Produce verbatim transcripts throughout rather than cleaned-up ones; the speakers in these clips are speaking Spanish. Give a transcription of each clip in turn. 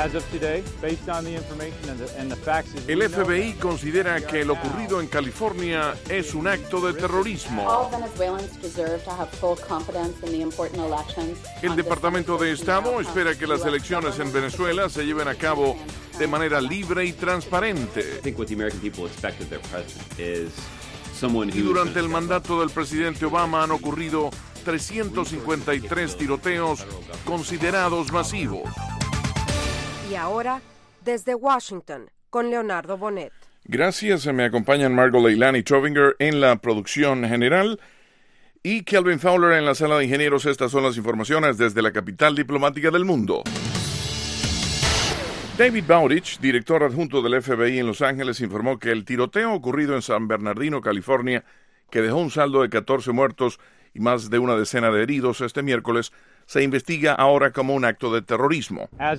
El F B I considera que lo ocurrido en California es un acto de terrorismo. El Departamento de Estado espera que las elecciones en Venezuela se lleven a cabo de manera libre y transparente. Y durante el mandato del presidente Obama han ocurrido trescientos cincuenta y tres tiroteos considerados masivos. Y ahora, desde Washington, con Leonardo Bonet. Gracias, me acompañan Margot Leilani Trovinger en la producción general y Kelvin Fowler en la sala de ingenieros. Estas son las informaciones desde la capital diplomática del mundo. David Bowditch, director adjunto del F B I en Los Ángeles, informó que el tiroteo ocurrido en San Bernardino, California, que dejó un saldo de catorce muertos y más de una decena de heridos este miércoles, se investiga ahora como un acto de terrorismo. A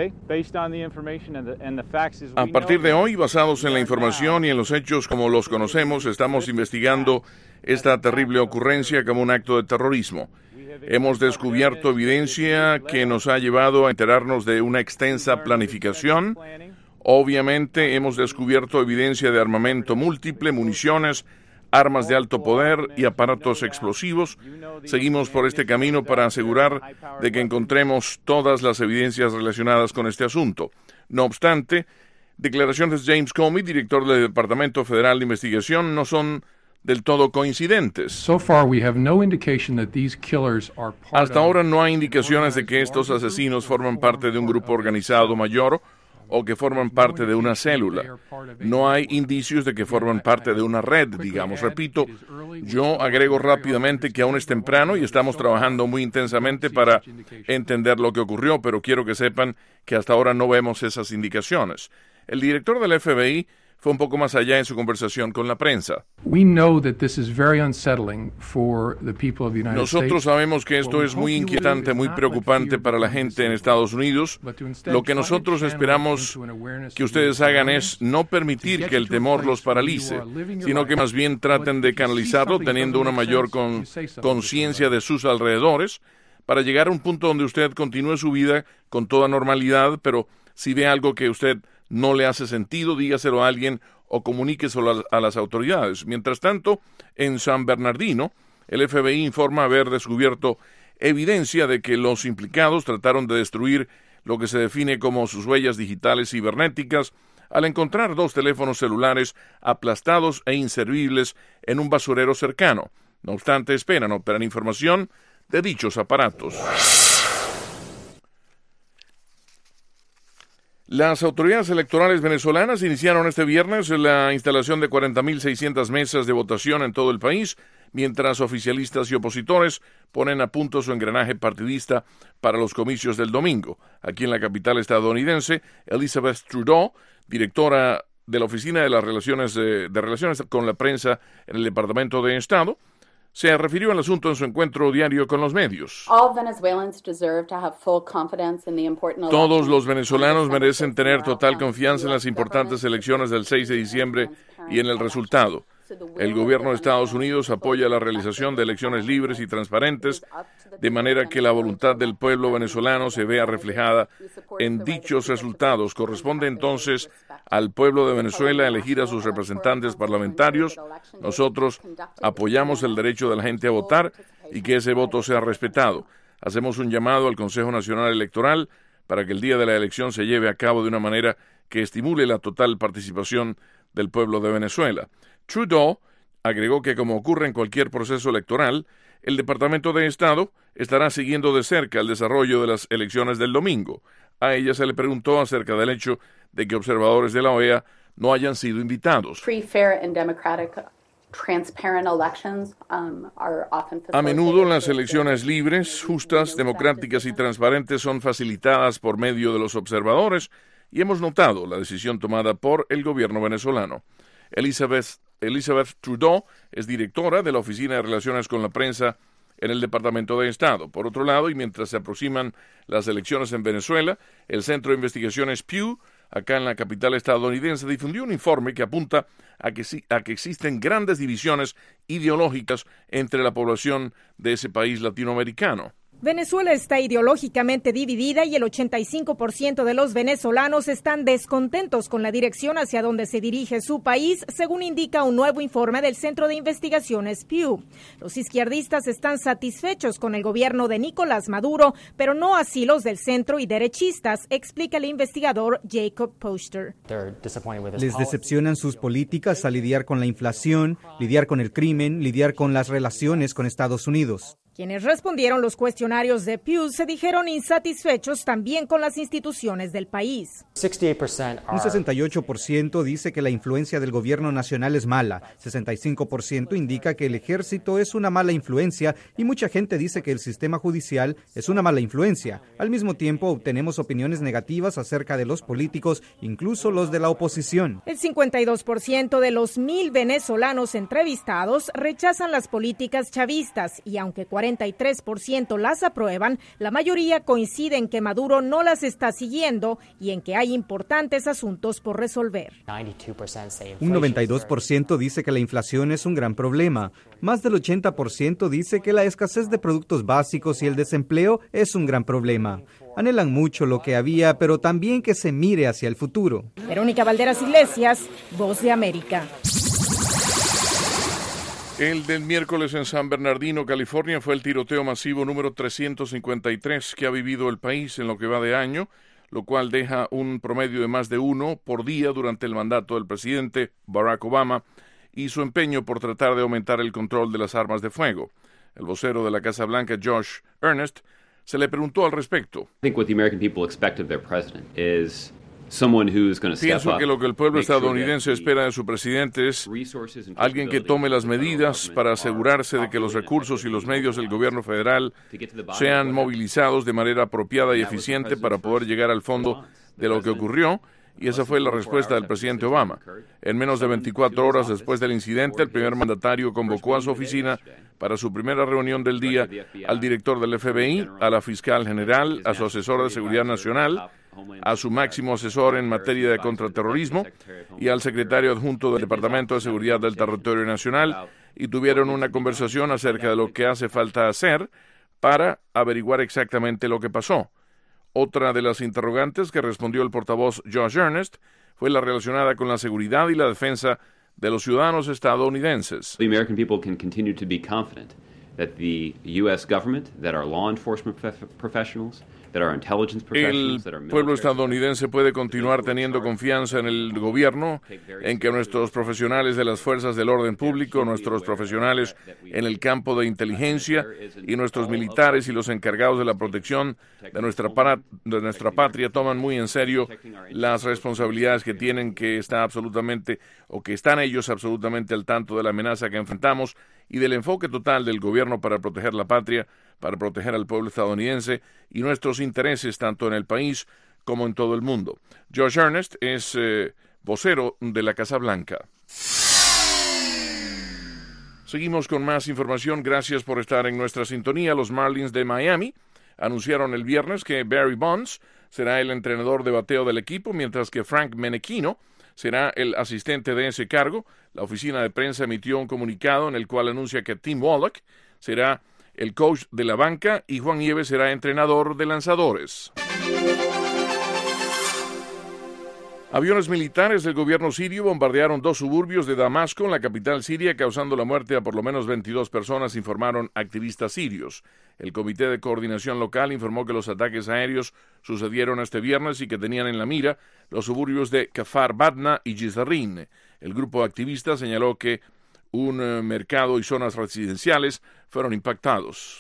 partir de hoy, basados en la información y en los hechos como los conocemos, estamos investigando esta terrible ocurrencia como un acto de terrorismo. Hemos descubierto evidencia que nos ha llevado a enterarnos de una extensa planificación. Obviamente, hemos descubierto evidencia de armamento múltiple, municiones, armas de alto poder y aparatos explosivos. Seguimos por este camino para asegurar de que encontremos todas las evidencias relacionadas con este asunto. No obstante, declaraciones de James Comey, director del Departamento Federal de Investigación, no son del todo coincidentes. Hasta ahora no hay indicaciones de que estos asesinos forman parte de un grupo organizado mayor o que forman parte de una célula. No hay indicios de que forman parte de una red, digamos. Repito, yo agrego rápidamente que aún es temprano y estamos trabajando muy intensamente para entender lo que ocurrió, pero quiero que sepan que hasta ahora no vemos esas indicaciones. El director del F B I fue un poco más allá en su conversación con la prensa. Nosotros sabemos que esto es muy inquietante, muy preocupante para la gente en Estados Unidos. Lo que nosotros esperamos que ustedes hagan es no permitir que el temor los paralice, sino que más bien traten de canalizarlo teniendo una mayor con, conciencia de sus alrededores para llegar a un punto donde usted continúe su vida con toda normalidad, pero si ve algo que usted no le hace sentido, dígaselo a alguien o comuníqueselo a, a las autoridades. Mientras tanto, en San Bernardino, el F B I informa haber descubierto evidencia de que los implicados trataron de destruir lo que se define como sus huellas digitales cibernéticas al encontrar dos teléfonos celulares aplastados e inservibles en un basurero cercano. No obstante, esperan obtener información de dichos aparatos. Las autoridades electorales venezolanas iniciaron este viernes la instalación de cuarenta mil seiscientas mesas de votación en todo el país, mientras oficialistas y opositores ponen a punto su engranaje partidista para los comicios del domingo. Aquí en la capital estadounidense, Elizabeth Trudeau, directora de la Oficina de las Relaciones, de, de Relaciones con la Prensa en el Departamento de Estado, se refirió al asunto en su encuentro diario con los medios. Todos los venezolanos merecen tener total confianza en las importantes elecciones del seis de diciembre y en el resultado. El gobierno de Estados Unidos apoya la realización de elecciones libres y transparentes, de manera que la voluntad del pueblo venezolano se vea reflejada en dichos resultados. Corresponde entonces al pueblo de Venezuela elegir a sus representantes parlamentarios. Nosotros apoyamos el derecho de la gente a votar y que ese voto sea respetado. Hacemos un llamado al Consejo Nacional Electoral para que el día de la elección se lleve a cabo de una manera que estimule la total participación del pueblo de Venezuela. Trudeau agregó que, como ocurre en cualquier proceso electoral, el Departamento de Estado estará siguiendo de cerca el desarrollo de las elecciones del domingo. A ella se le preguntó acerca del hecho de que observadores de la O E A no hayan sido invitados. A menudo las elecciones libres, justas, democráticas y transparentes son facilitadas por medio de los observadores y hemos notado la decisión tomada por el gobierno venezolano. Elizabeth, Elizabeth Trudeau es directora de la Oficina de Relaciones con la Prensa en el Departamento de Estado. Por otro lado, y mientras se aproximan las elecciones en Venezuela, el Centro de Investigaciones Pew, acá en la capital estadounidense, difundió un informe que apunta a que, a que existen grandes divisiones ideológicas entre la población de ese país latinoamericano. Venezuela está ideológicamente dividida y el ochenta y cinco por ciento de los venezolanos están descontentos con la dirección hacia donde se dirige su país, según indica un nuevo informe del Centro de Investigaciones Pew. Los izquierdistas están satisfechos con el gobierno de Nicolás Maduro, pero no así los del centro y derechistas, explica el investigador Jacob Poster. Les decepcionan sus políticas al lidiar con la inflación, lidiar con el crimen, lidiar con las relaciones con Estados Unidos. Quienes respondieron los cuestionarios de Pew se dijeron insatisfechos también con las instituciones del país. Un sesenta y ocho por ciento dice que la influencia del gobierno nacional es mala, sesenta y cinco por ciento indica que el ejército es una mala influencia y mucha gente dice que el sistema judicial es una mala influencia. Al mismo tiempo, obtenemos opiniones negativas acerca de los políticos, incluso los de la oposición. El cincuenta y dos por ciento de los mil venezolanos entrevistados rechazan las políticas chavistas y aunque cuarenta y tres por ciento las aprueban, la mayoría coincide en que Maduro no las está siguiendo y en que hay importantes asuntos por resolver. Un noventa y dos por ciento dice que la inflación es un gran problema. Más del ochenta por ciento dice que la escasez de productos básicos y el desempleo es un gran problema. Anhelan mucho lo que había, pero también que se mire hacia el futuro. Verónica Valderas Iglesias, Voz de América. El del miércoles en San Bernardino, California, fue el tiroteo masivo número trescientos cincuenta y tres que ha vivido el país en lo que va de año, lo cual deja un promedio de más de uno por día durante el mandato del presidente Barack Obama y su empeño por tratar de aumentar el control de las armas de fuego. El vocero de la Casa Blanca, Josh Earnest, se le preguntó al respecto. I think what the American people expect of their president is someone who's going to step Pienso up, que lo que el pueblo make sure estadounidense that the espera de su presidente es resources and alguien que tome las medidas para asegurarse de que los recursos y los medios del gobierno federal sean movilizados de manera apropiada y eficiente para poder llegar al fondo de lo que ocurrió, y esa fue la respuesta del presidente Obama. En menos de veinticuatro horas después del incidente, el primer mandatario convocó a su oficina para su primera reunión del día al director del F B I, a la fiscal general, a su asesor de seguridad nacional, a su máximo asesor en materia de contraterrorismo y al secretario adjunto del Departamento de Seguridad del Territorio Nacional, y tuvieron una conversación acerca de lo que hace falta hacer para averiguar exactamente lo que pasó. Otra de las interrogantes que respondió el portavoz Josh Earnest fue la relacionada con la seguridad y la defensa de los ciudadanos estadounidenses. the American people can continue to be confident that the U S government, that our law enforcement prof- professionals, that our intelligence El professionals, that our pueblo military estadounidense puede continuar teniendo confianza en el gobierno, en que nuestros profesionales de las fuerzas del orden público, nuestros profesionales en el campo de inteligencia y nuestros militares y los encargados de la protección de nuestra, para, de nuestra patria toman muy en serio las responsabilidades que tienen, que está absolutamente, o que están ellos absolutamente al tanto de la amenaza que enfrentamos y del enfoque total del gobierno para proteger la patria, para proteger al pueblo estadounidense y nuestros intereses tanto en el país como en todo el mundo. Josh Earnest es eh, vocero de la Casa Blanca. Seguimos con más información. Gracias por estar en nuestra sintonía. Los Marlins de Miami anunciaron el viernes que Barry Bonds será el entrenador de bateo del equipo, mientras que Frank Menechino será el asistente de ese cargo. La oficina de prensa emitió un comunicado en el cual anuncia que Tim Wallach será el coach de la banca y Juan Nieves será entrenador de lanzadores. Aviones militares del gobierno sirio bombardearon dos suburbios de Damasco, en la capital siria, causando la muerte a por lo menos veintidós personas, informaron activistas sirios. El Comité de Coordinación Local informó que los ataques aéreos sucedieron este viernes y que tenían en la mira los suburbios de Kafar Badna y Jizarrin. El grupo activista señaló que un uh, mercado y zonas residenciales fueron impactados.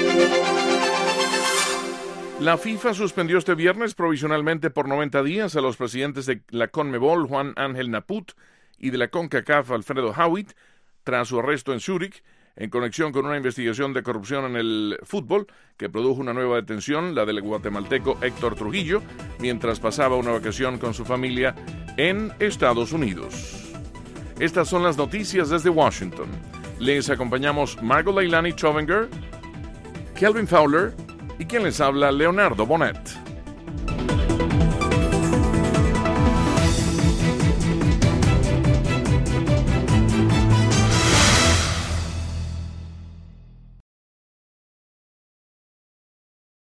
La FIFA suspendió este viernes provisionalmente por noventa días a los presidentes de la CONMEBOL, Juan Ángel Naput, y de la CONCACAF, Alfredo Howitt, tras su arresto en Zúrich, en conexión con una investigación de corrupción en el fútbol que produjo una nueva detención, la del guatemalteco Héctor Trujillo, mientras pasaba una vacación con su familia en Estados Unidos. Estas son las noticias desde Washington. Les acompañamos Margot Leilani Chovinger, Kelvin Fowler y quien les habla, Leonardo Bonet.